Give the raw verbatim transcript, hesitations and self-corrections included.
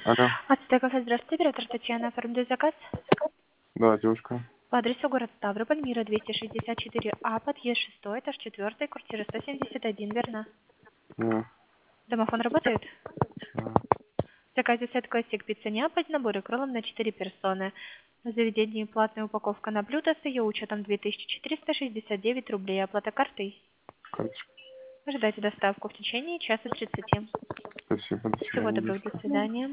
Алло. Ацтека, здравствуйте, оператор Татьяна, оформляю заказ. Да, девушка. По адресу город Ставрополь, Мира двести шестьдесят четыре А, подъезд шестой, этаж четвертый, квартира сто семьдесят один, верно? Да. Домофон работает? Да. В заказе сет классик пицца Неаполь, наборы крылом на четыре персоны. В заведении платная упаковка на блюдо с ее учетом две тысячи четыреста шестьдесят девять рублей, оплата картой. Карточка. Ожидайте доставку в течение часа тридцати. Спасибо, до Всего свидания, доброго, девушка. до свидания.